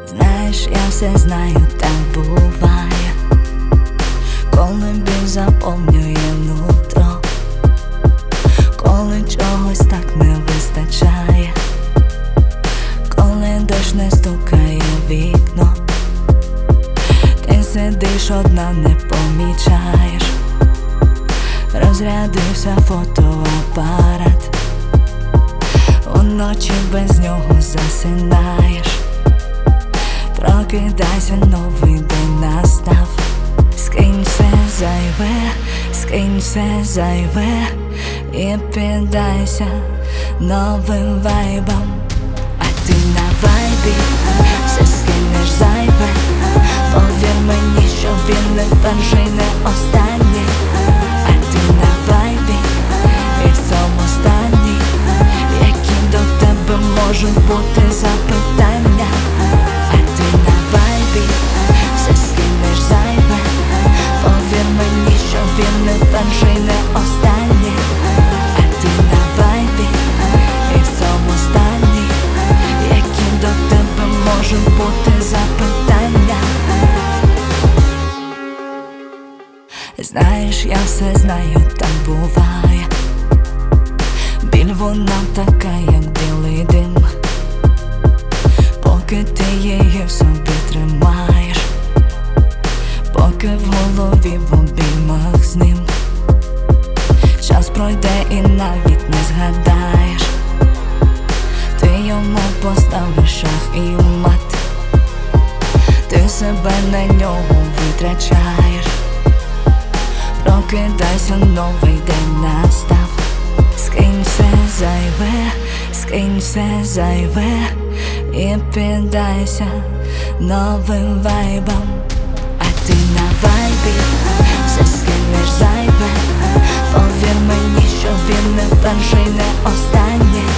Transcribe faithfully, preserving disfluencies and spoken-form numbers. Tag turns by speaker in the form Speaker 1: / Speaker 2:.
Speaker 1: Знаєш, я все знаю, так буває, коли біль заповнює нутро, коли чогось так не вистачає, коли дощ не стукає в вікно. Ти сидиш одна, не помічаєш, розрядився фотоапарат, уночі без нього засинаєш. Прокидайся, новий день настав. Скинь все зайве, скинь все зайве і піддайся новим вайбам. А ти на вайбі все скинеш зайве. Повір мені, що він не перший, не останній. А ти на вайбі і в цьому стані, які до тебе можуть бути запитання. А ти на вайбі все скинеш зайве. Повір мені, що він не перший, не останній. А ти на вайбі і в цьому стані, які до тебе можуть бути запитання. Знаєш, я все знаю, так буває. Біль вона така, як білий дим, поки ти її в собі тримаєш, поки в голові в обіймах з ним. Час пройде і навіть не згадаєш. Ти йому поставиш шах і мат. Ти себе на нього витрачаєш. Прокидайся, новий день настав. Скинь все зайве, скинь все зайве і піддайся новим вайбам. А ти на вайбі все скинеш зайве. Повір мені, що він не перший, не останній.